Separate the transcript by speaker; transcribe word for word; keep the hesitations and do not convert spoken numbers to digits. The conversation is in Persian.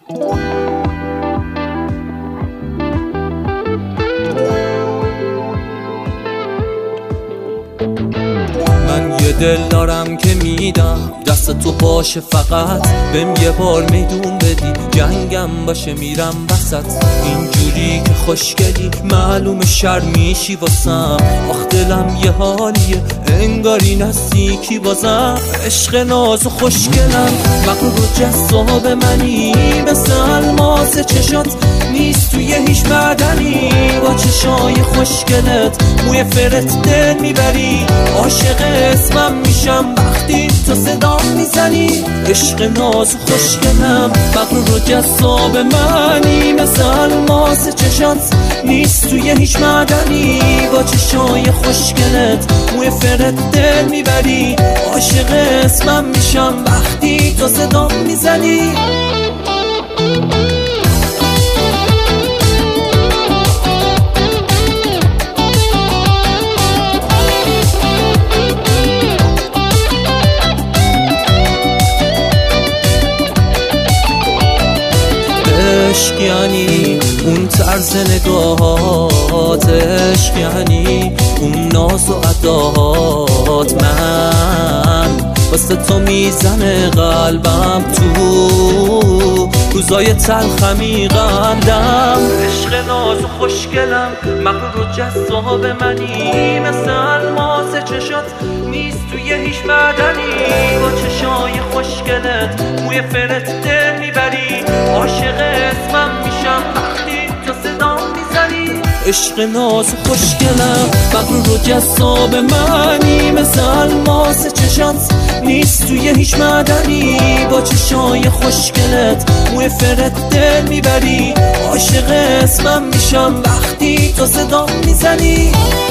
Speaker 1: من یه دل دارم که میدم دست تو باشه، فقط بهم یه بار میدون بدی، جنگم باشه میرم وسط. اینجوری که خوشگلی معلوم شرمیشی واسم، آخ دلم یه حالیه انگاری نزدیکی بازم. عشق ناز و خوشگلم مغرور و جذاب منی، مثل الماس چشات نیست توی هیچ معدنی. با چشای خوشگلت موی فرت دل میبری، عاشق اسمم میشم وقتی تو صدا میزنی. عشق ناز و خوشگلم مغرور و جذاب منی، مثل الماس چشات نیست توی هیچ معدنی. با چشای خوشگلت موی فرت دل میبری، عاشق اسمم میشم وقتی تو صدا میزنی. عشق یعنی اون طرز نگاهات، عشق یعنی اون ناز و اداهات. من واسه تو میزنه قلبم تو روزای تلخمی قندم. عشق ناز و خوشگلم مغرور و جذاب منی، مثل الماس چشات نیست توی هیچ معدنی. با چشای خوشگلت موی فرت دل میبری، عاشق اسمم میشم وقتی تو صدا میزنی. عشق ناز و خوشگلم مغرور و جذاب منی، مثل الماس چشات نیست توی هیچ معدنی. با چشای خوشگلت موی فرت دل میبری، عاشق اسمم میشم وقتی تو صدا میزنی.